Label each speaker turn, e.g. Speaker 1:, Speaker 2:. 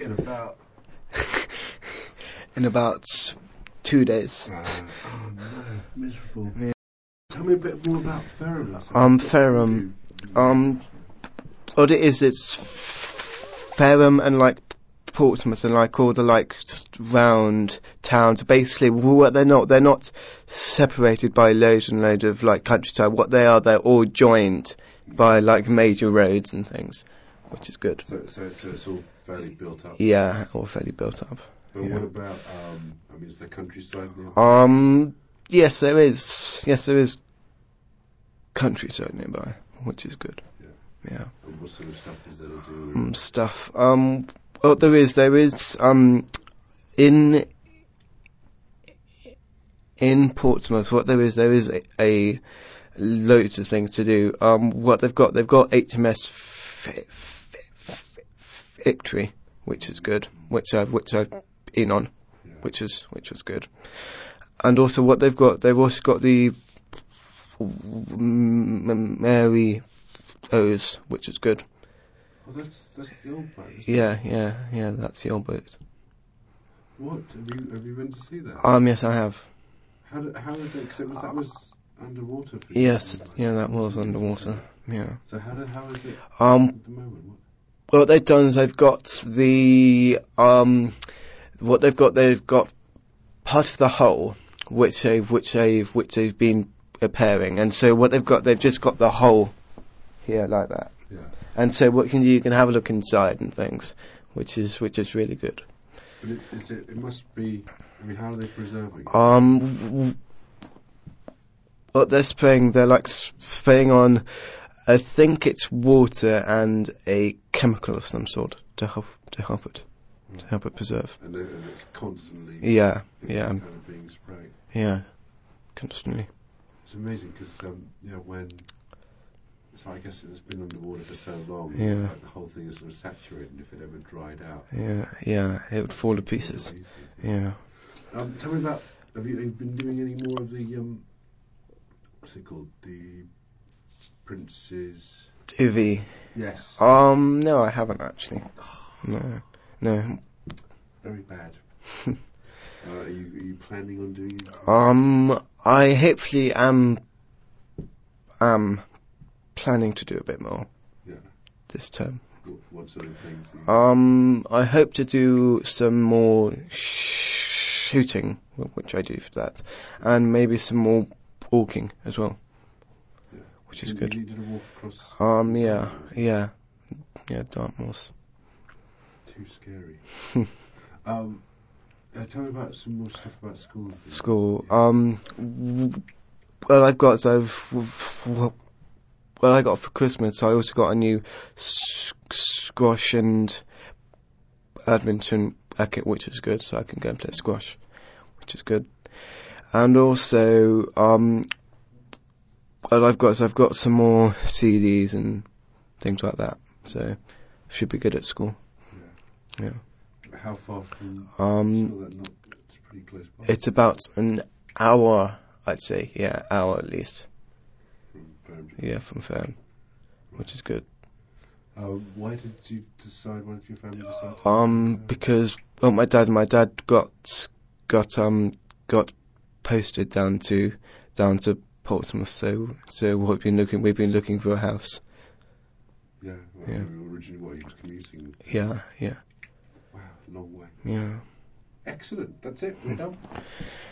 Speaker 1: in about...
Speaker 2: in about 2 days.
Speaker 1: Oh no, miserable.
Speaker 2: Yeah.
Speaker 1: Tell me a bit more about Ferrum.
Speaker 2: Ferrum. What it is, it's Ferrum and like Portsmouth and like all the like just round towns. Basically, what they're not separated by loads and loads of like countryside. What they are, they're all joined by like major roads and things, which is good.
Speaker 1: So it's all fairly built up.
Speaker 2: Yeah, all fairly built up.
Speaker 1: But
Speaker 2: yeah.
Speaker 1: What about? Is there countryside nearby?
Speaker 2: Yes, there is. Yes, there is countryside nearby, which is good. Yeah.
Speaker 1: And what sort of stuff is there to do?
Speaker 2: Stuff. Well, there is in Portsmouth. What there is a loads of things to do. What they've got HMS Victory, which is good. Which I've been on, which was good. And also what they've also got the Mary O's, which is good.
Speaker 1: Oh, that's the old boat.
Speaker 2: Yeah, that's the old boat.
Speaker 1: What have you been to see that?
Speaker 2: Yes, I have.
Speaker 1: How did it? Because that was underwater.
Speaker 2: Yes, that was underwater. Yeah.
Speaker 1: So how is it at the moment?
Speaker 2: What they've done is they've got the they've got part of the hull which they've been repairing, and so what they've just got the hull here like that.
Speaker 1: Yeah.
Speaker 2: And so you can have a look inside and things, which is really good.
Speaker 1: But it must be. I mean, how are they preserving?
Speaker 2: What they're spraying on, I think it's water and a chemical of some sort to help it preserve.
Speaker 1: And it's constantly.
Speaker 2: Yeah.
Speaker 1: Kind of being sprayed.
Speaker 2: Yeah, constantly.
Speaker 1: It's amazing because when. So I guess it's been underwater for so long.
Speaker 2: Yeah.
Speaker 1: Like the whole thing is sort of saturated, and if it ever dried out.
Speaker 2: Yeah, it would fall to pieces. Yeah.
Speaker 1: Tell me about. Have you been doing any more of the what's it called? The Prince's
Speaker 2: TV.
Speaker 1: Yes.
Speaker 2: No, I haven't actually. No.
Speaker 1: Very bad. Are you planning on doing it?
Speaker 2: I hopefully am planning to do a bit more.
Speaker 1: Yeah.
Speaker 2: This term.
Speaker 1: What sort of things?
Speaker 2: I hope to do some more shooting, which I do for that, and maybe some more walking as well, which is good.
Speaker 1: You did a walk across.
Speaker 2: Yeah, Dartmoor.
Speaker 1: Too scary. Tell me about some more stuff about school.
Speaker 2: School. Well, I got for Christmas. I also got a new squash and badminton racket, which is good. So I can go and play squash, which is good. And also, what I've got some more CDs and things like that. So should be good at school. Yeah.
Speaker 1: How far from school? It's pretty close by.
Speaker 2: It's about an hour, I'd say. Yeah, hour at least. From Fern, which is good.
Speaker 1: Why did you decide? Why did your family decide?
Speaker 2: Because my dad got posted down to Portsmouth. So we've been looking for a house.
Speaker 1: Yeah. Originally, you were commuting?
Speaker 2: Yeah.
Speaker 1: Wow, long way.
Speaker 2: Yeah.
Speaker 1: Excellent. That's it. We're done.